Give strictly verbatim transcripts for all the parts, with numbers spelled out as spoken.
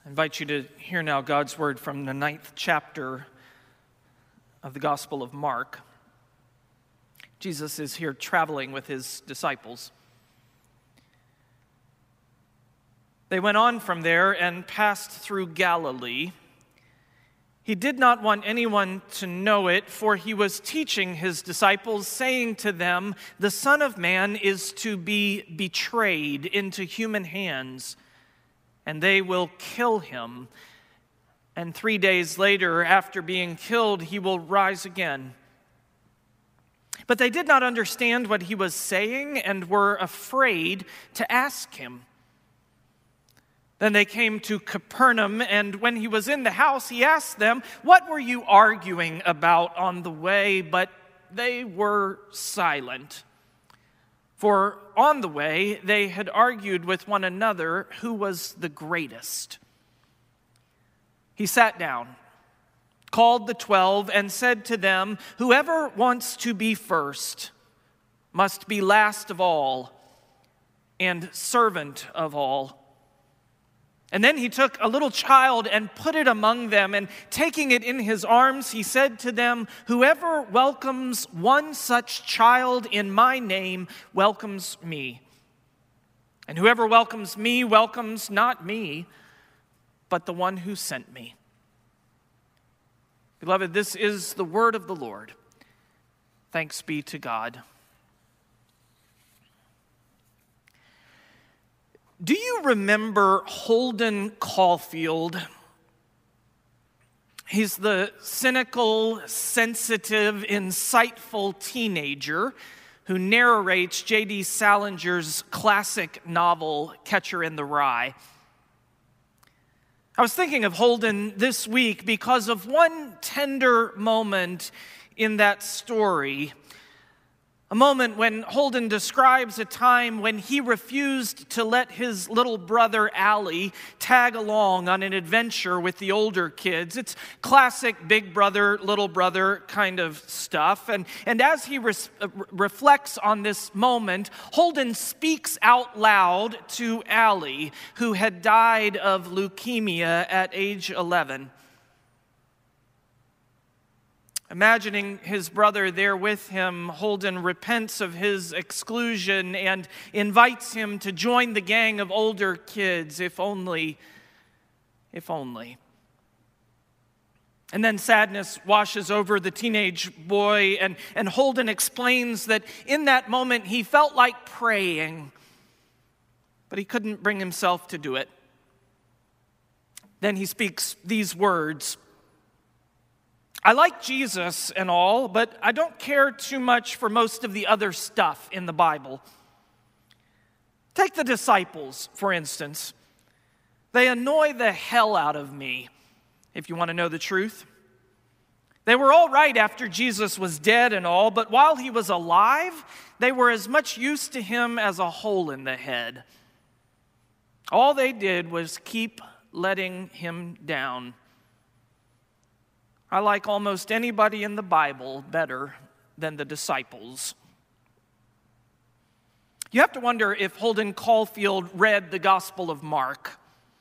I invite you to hear now God's word from the ninth chapter of the Gospel of Mark. Jesus is here traveling with his disciples. They went on from there and passed through Galilee. He did not want anyone to know it, for he was teaching his disciples, saying to them, "The Son of Man is to be betrayed into human hands, and they will kill him. And three days later, after being killed, he will rise again." But they did not understand what he was saying and were afraid to ask him. Then they came to Capernaum, and when he was in the house, he asked them, "What were you arguing about on the way?" But they were silent. For on the way, they had argued with one another who was the greatest. He sat down, called the twelve, and said to them, "Whoever wants to be first must be last of all and servant of all." And then he took a little child and put it among them, and taking it in his arms, he said to them, "Whoever welcomes one such child in my name welcomes me. And whoever welcomes me welcomes not me, but the one who sent me." Beloved, this is the word of the Lord. Thanks be to God. Do you remember Holden Caulfield? He's the cynical, sensitive, insightful teenager who narrates J D Salinger's classic novel, Catcher in the Rye. I was thinking of Holden this week because of one tender moment in that story. A moment when Holden describes a time when he refused to let his little brother Allie tag along on an adventure with the older kids. It's classic big brother, little brother kind of stuff. And, and as he res, uh, reflects on this moment, Holden speaks out loud to Allie, who had died of leukemia at age eleven. Imagining his brother there with him, Holden repents of his exclusion and invites him to join the gang of older kids, if only, if only. And then sadness washes over the teenage boy, and, and Holden explains that in that moment he felt like praying, but he couldn't bring himself to do it. Then he speaks these words: "I like Jesus and all, but I don't care too much for most of the other stuff in the Bible. Take the disciples, for instance. They annoy the hell out of me, if you want to know the truth. They were all right after Jesus was dead and all, but while he was alive, they were as much use to him as a hole in the head. All they did was keep letting him down. I like almost anybody in the Bible better than the disciples." You have to wonder if Holden Caulfield read the Gospel of Mark.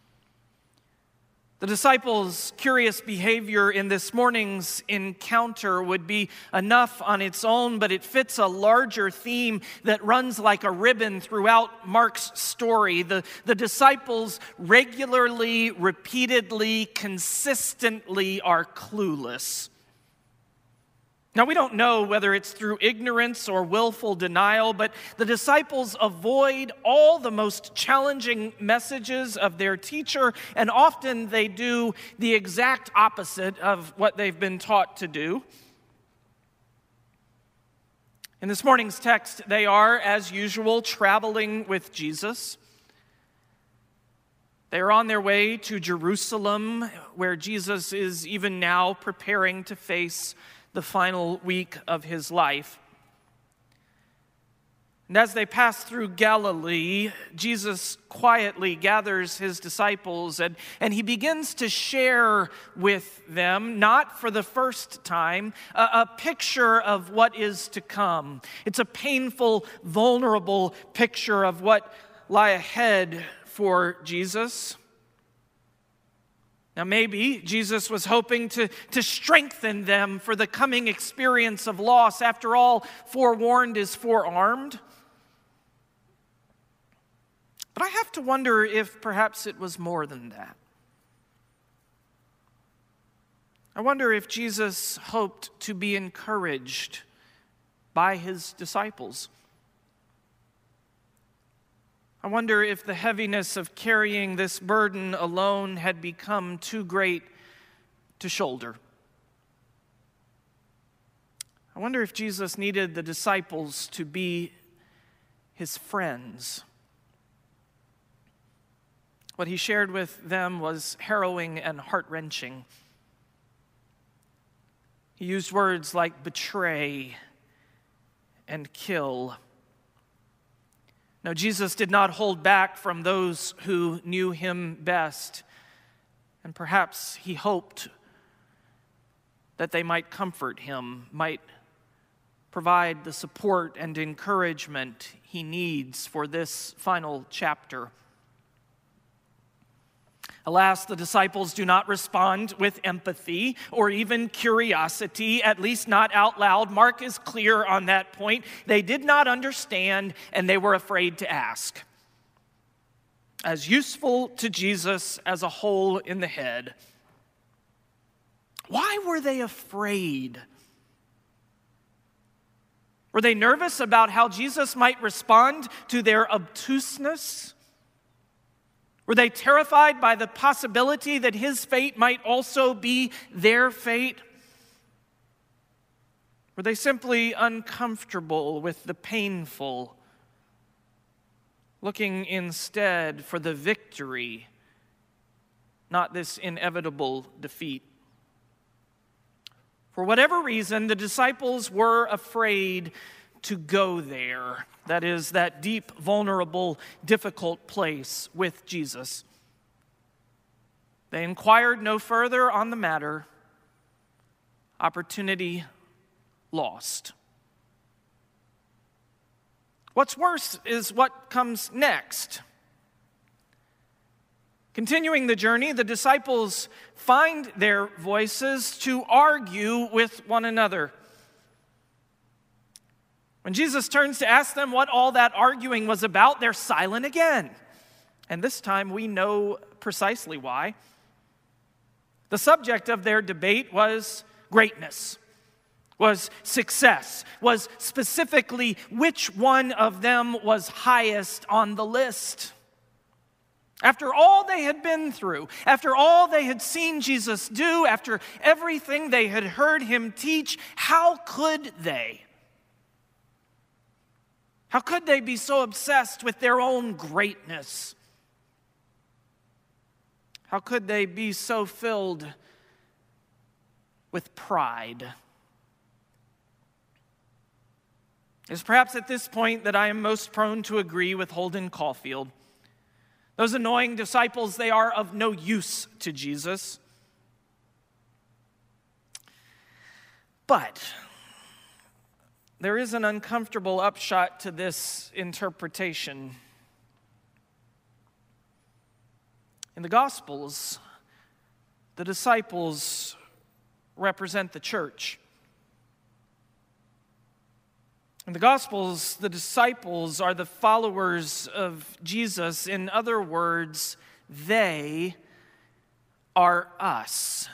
The disciples' curious behavior in this morning's encounter would be enough on its own, but it fits a larger theme that runs like a ribbon throughout Mark's story. The, the disciples regularly, repeatedly, consistently are clueless. Now, we don't know whether it's through ignorance or willful denial, but the disciples avoid all the most challenging messages of their teacher, and often they do the exact opposite of what they've been taught to do. In this morning's text, they are, as usual, traveling with Jesus. They are on their way to Jerusalem, where Jesus is even now preparing to face the final week of his life. And as they pass through Galilee, Jesus quietly gathers his disciples and, and he begins to share with them, not for the first time, a, a picture of what is to come. It's a painful, vulnerable picture of what lie ahead for Jesus. Now, maybe Jesus was hoping to, to strengthen them for the coming experience of loss. After all, forewarned is forearmed. But I have to wonder if perhaps it was more than that. I wonder if Jesus hoped to be encouraged by his disciples. I wonder if the heaviness of carrying this burden alone had become too great to shoulder. I wonder if Jesus needed the disciples to be his friends. What he shared with them was harrowing and heart-wrenching. He used words like betray and kill. No, Jesus did not hold back from those who knew him best, and perhaps he hoped that they might comfort him, might provide the support and encouragement he needs for this final chapter. Alas, the disciples do not respond with empathy or even curiosity, at least not out loud. Mark is clear on that point. They did not understand, and they were afraid to ask. As useful to Jesus as a hole in the head. Why were they afraid? Were they nervous about how Jesus might respond to their obtuseness? Were they terrified by the possibility that his fate might also be their fate? Were they simply uncomfortable with the painful, looking instead for the victory, not this inevitable defeat? For whatever reason, the disciples were afraid to go there. That is, that deep, vulnerable, difficult place with Jesus. They inquired no further on the matter. Opportunity lost. What's worse is what comes next. Continuing the journey, the disciples find their voices to argue with one another. When Jesus turns to ask them what all that arguing was about, they're silent again. And this time we know precisely why. The subject of their debate was greatness, was success, was specifically which one of them was highest on the list. After all they had been through, after all they had seen Jesus do, after everything they had heard him teach, how could they? How could they be so obsessed with their own greatness? How could they be so filled with pride? It's perhaps at this point that I am most prone to agree with Holden Caulfield. Those annoying disciples, they are of no use to Jesus. But there is an uncomfortable upshot to this interpretation. In the Gospels, the disciples represent the church. In the Gospels, the disciples are the followers of Jesus. In other words, they are us.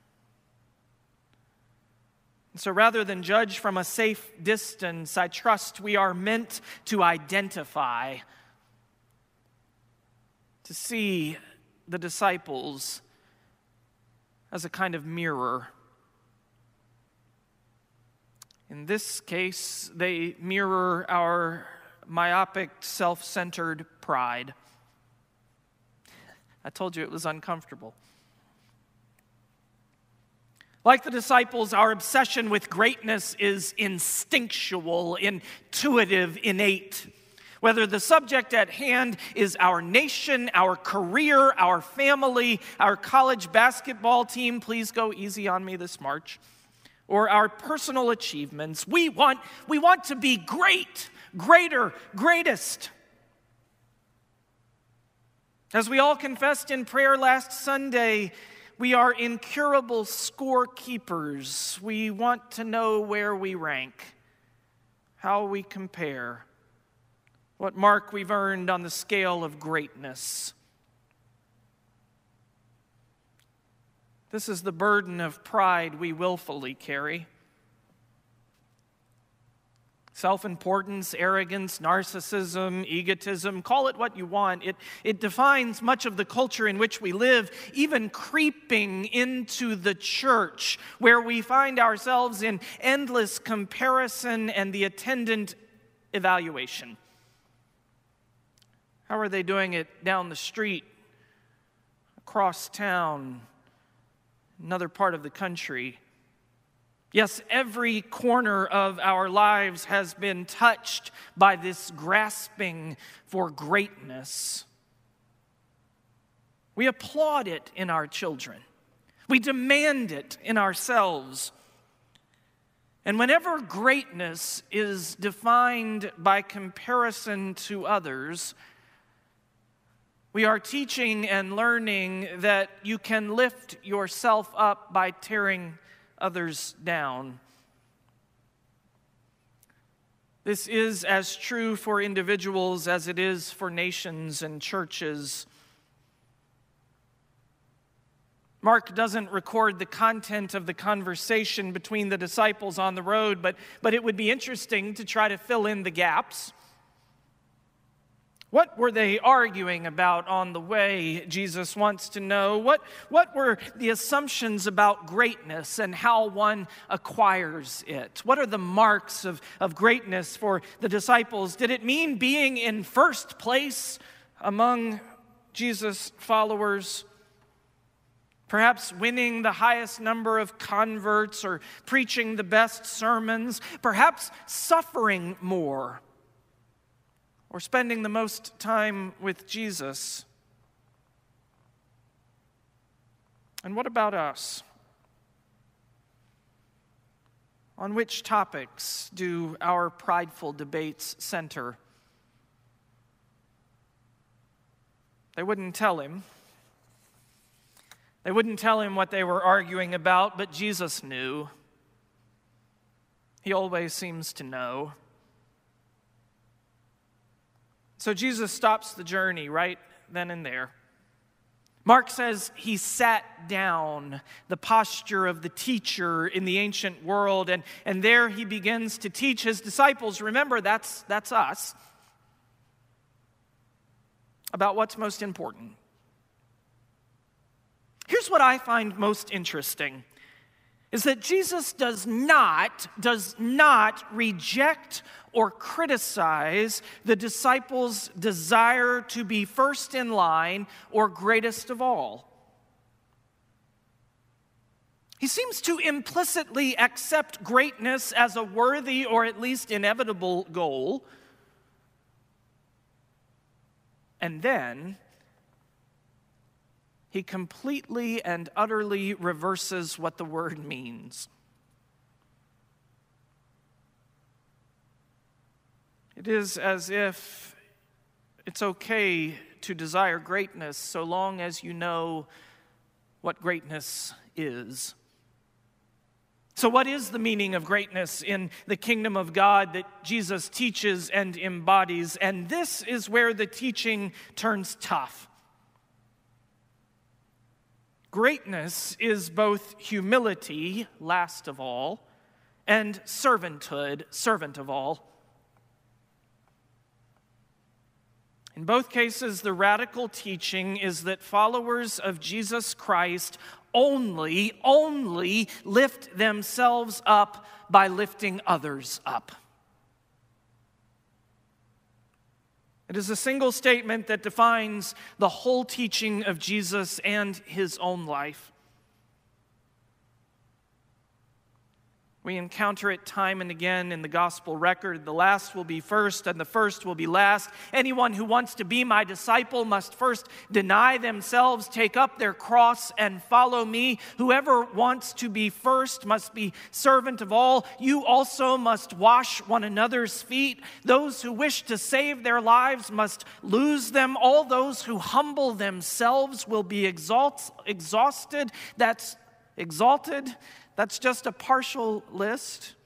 So rather than judge from a safe distance, I trust we are meant to identify, to see the disciples as a kind of mirror. In this case, they mirror our myopic, self-centered pride. I told you it was uncomfortable. Like the disciples, our obsession with greatness is instinctual, intuitive, innate. Whether the subject at hand is our nation, our career, our family, our college basketball team, please go easy on me this March, or our personal achievements, we want, we want to be great, greater, greatest. As we all confessed in prayer last Sunday, we are incurable scorekeepers. We want to know where we rank, how we compare, what mark we've earned on the scale of greatness. This is the burden of pride we willfully carry. Self-importance, arrogance, narcissism, egotism, call it what you want. It, it defines much of the culture in which we live, even creeping into the church, where we find ourselves in endless comparison and the attendant evaluation. How are they doing it down the street, across town, another part of the country? Yes, every corner of our lives has been touched by this grasping for greatness. We applaud it in our children. We demand it in ourselves. And whenever greatness is defined by comparison to others, we are teaching and learning that you can lift yourself up by tearing others down. This is as true for individuals as it is for nations and churches. Mark doesn't record the content of the conversation between the disciples on the road, but, but it would be interesting to try to fill in the gaps. What were they arguing about on the way? Jesus wants to know. What, what were the assumptions about greatness and how one acquires it? What are the marks of, of greatness for the disciples? Did it mean being in first place among Jesus' followers? Perhaps winning the highest number of converts or preaching the best sermons? Perhaps suffering more? Or spending the most time with Jesus? And what about us? On which topics do our prideful debates center? They wouldn't tell him. They wouldn't tell him what they were arguing about, but Jesus knew. He always seems to know. So Jesus stops the journey right then and there. Mark says he sat down, the posture of the teacher in the ancient world, and, and there he begins to teach his disciples. Remember, that's, that's us, about what's most important. Here's what I find most interesting, is that Jesus does not, does not reject or criticize the disciples' desire to be first in line or greatest of all. He seems to implicitly accept greatness as a worthy or at least inevitable goal. And then he completely and utterly reverses what the word means. It is as if it's okay to desire greatness so long as you know what greatness is. So what is the meaning of greatness in the kingdom of God that Jesus teaches and embodies? And this is where the teaching turns tough. Greatness is both humility, last of all, and servanthood, servant of all. In both cases, the radical teaching is that followers of Jesus Christ only, only lift themselves up by lifting others up. It is a single statement that defines the whole teaching of Jesus and his own life. We encounter it time and again in the gospel record. The last will be first, and the first will be last. Anyone who wants to be my disciple must first deny themselves, take up their cross, and follow me. Whoever wants to be first must be servant of all. You also must wash one another's feet. Those who wish to save their lives must lose them. All those who humble themselves will be exalt- exhausted. That's exalted. That's just a partial list.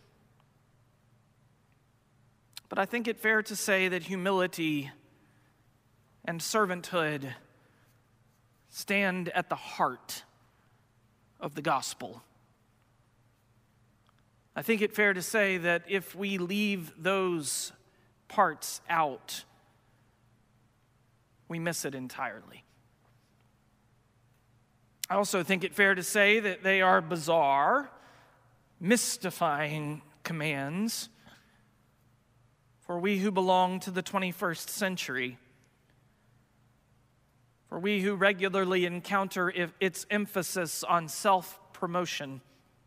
But I think it fair to say that humility and servanthood stand at the heart of the gospel. I think it fair to say that if we leave those parts out, we miss it entirely. I also think it fair to say that they are bizarre, mystifying commands for we who belong to the twenty-first century, for we who regularly encounter its emphasis on self-promotion.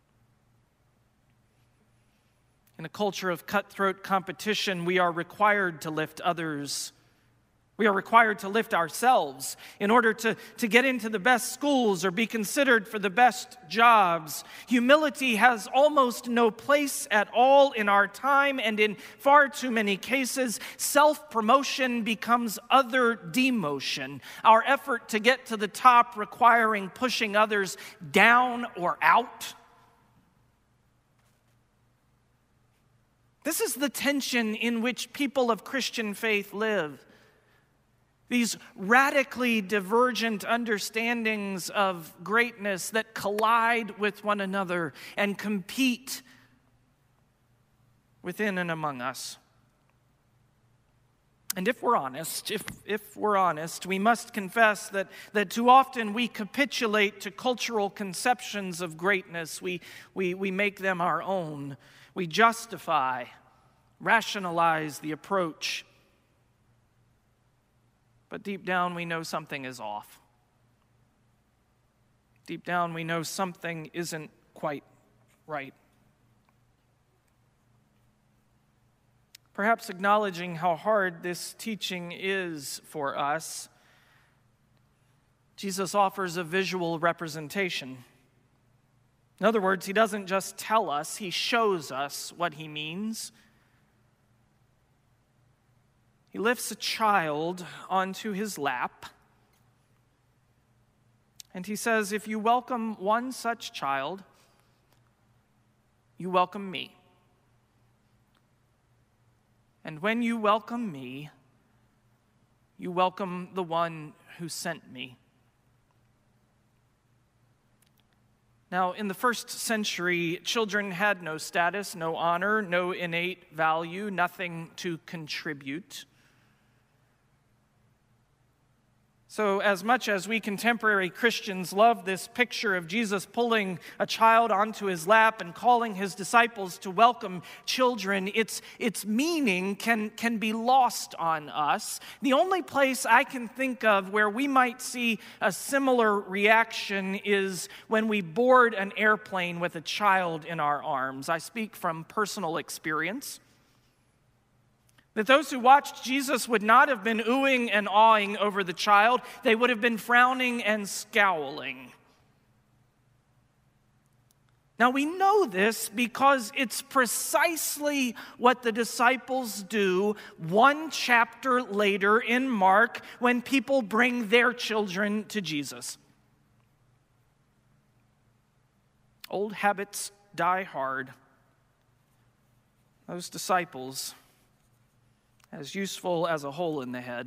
In a culture of cutthroat competition, we are required to lift others. We are required to lift ourselves in order to, to get into the best schools or be considered for the best jobs. Humility has almost no place at all in our time, and in far too many cases, self-promotion becomes other demotion. Our effort to get to the top requiring pushing others down or out. This is the tension in which people of Christian faith live. These radically divergent understandings of greatness that collide with one another and compete within and among us. And if we're honest, if, if we're honest, we must confess that, that too often we capitulate to cultural conceptions of greatness. We, we, we make them our own. We justify, rationalize the approach. But deep down, we know something is off. Deep down, we know something isn't quite right. Perhaps acknowledging how hard this teaching is for us, Jesus offers a visual representation. In other words, he doesn't just tell us, he shows us what he means. He lifts a child onto his lap, and he says, if you welcome one such child, you welcome me. And when you welcome me, you welcome the one who sent me. Now, in the first century, children had no status, no honor, no innate value, nothing to contribute. So as much as we contemporary Christians love this picture of Jesus pulling a child onto his lap and calling his disciples to welcome children, its, its meaning can, can be lost on us. The only place I can think of where we might see a similar reaction is when we board an airplane with a child in our arms. I speak from personal experience. That those who watched Jesus would not have been oohing and awing over the child. They would have been frowning and scowling. Now we know this because it's precisely what the disciples do one chapter later in Mark when people bring their children to Jesus. Old habits die hard. Those disciples, as useful as a hole in the head.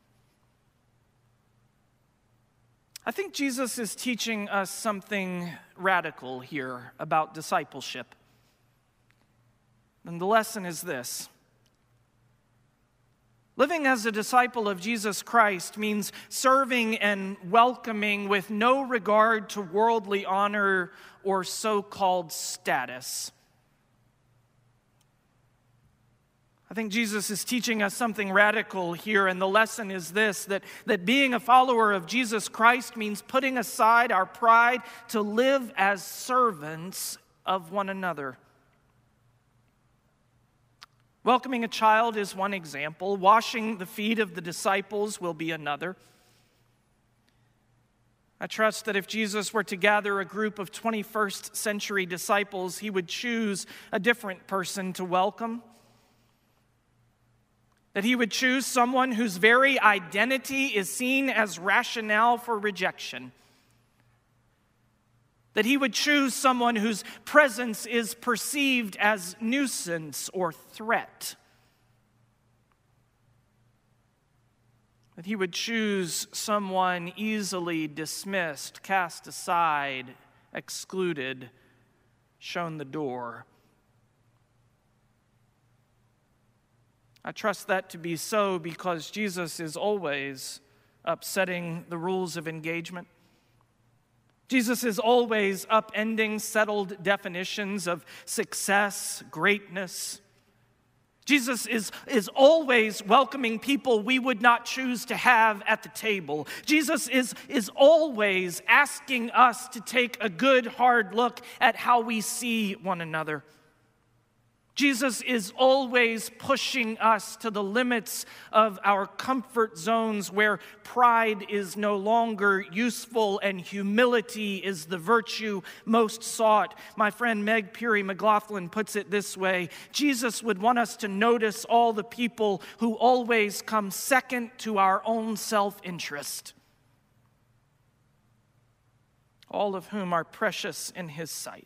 I think Jesus is teaching us something radical here about discipleship. And the lesson is this. Living as a disciple of Jesus Christ means serving and welcoming with no regard to worldly honor or so-called status. I think Jesus is teaching us something radical here, and the lesson is this, that, that being a follower of Jesus Christ means putting aside our pride to live as servants of one another. Welcoming a child is one example. Washing the feet of the disciples will be another. I trust that if Jesus were to gather a group of twenty-first century disciples, he would choose a different person to welcome. That he would choose someone whose very identity is seen as rationale for rejection. That he would choose someone whose presence is perceived as nuisance or threat. That he would choose someone easily dismissed, cast aside, excluded, shown the door. I trust that to be so because Jesus is always upsetting the rules of engagement. Jesus is always upending settled definitions of success, greatness. Jesus is, is always welcoming people we would not choose to have at the table. Jesus is, is always asking us to take a good, hard look at how we see one another. Jesus is always pushing us to the limits of our comfort zones where pride is no longer useful and humility is the virtue most sought. My friend Meg Peary McLaughlin puts it this way: Jesus would want us to notice all the people who always come second to our own self-interest, all of whom are precious in his sight.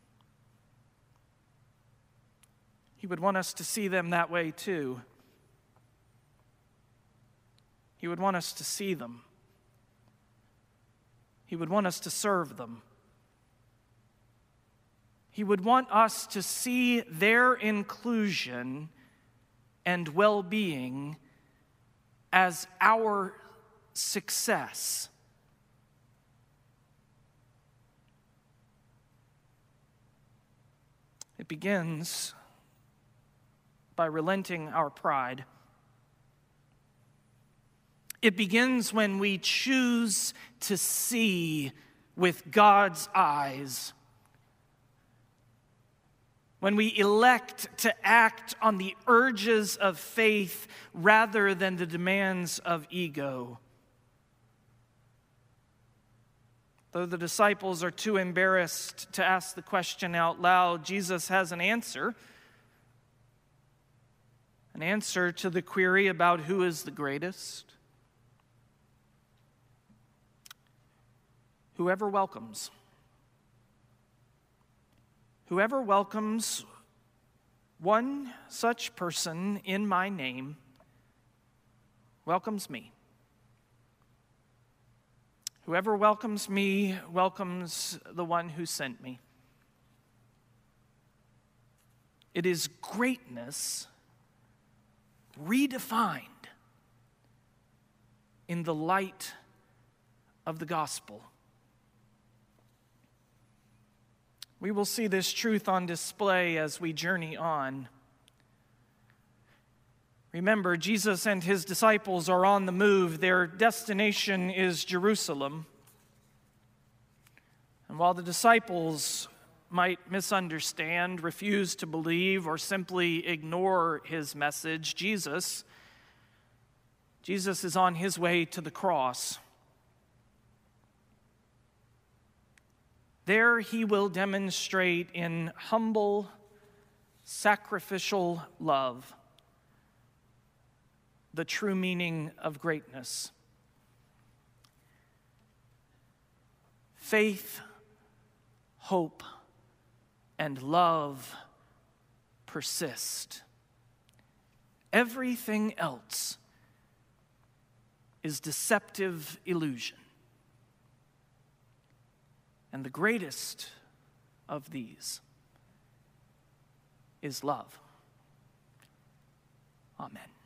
He would want us to see them that way too. He would want us to see them. He would want us to serve them. He would want us to see their inclusion and well-being as our success. It begins by relenting our pride. It begins when we choose to see with God's eyes. When we elect to act on the urges of faith rather than the demands of ego. Though the disciples are too embarrassed to ask the question out loud, Jesus has an answer. An answer to the query about who is the greatest. Whoever welcomes. Whoever welcomes one such person in my name welcomes me. Whoever welcomes me welcomes the one who sent me. It is greatness redefined in the light of the gospel. We will see this truth on display as we journey on. Remember, Jesus and his disciples are on the move. Their destination is Jerusalem. And while the disciples might misunderstand, refuse to believe, or simply ignore his message, Jesus, Jesus is on his way to the cross. There he will demonstrate in humble, sacrificial love the true meaning of greatness. Faith, hope, and love persist. Everything else is deceptive illusion. And the greatest of these is love. Amen.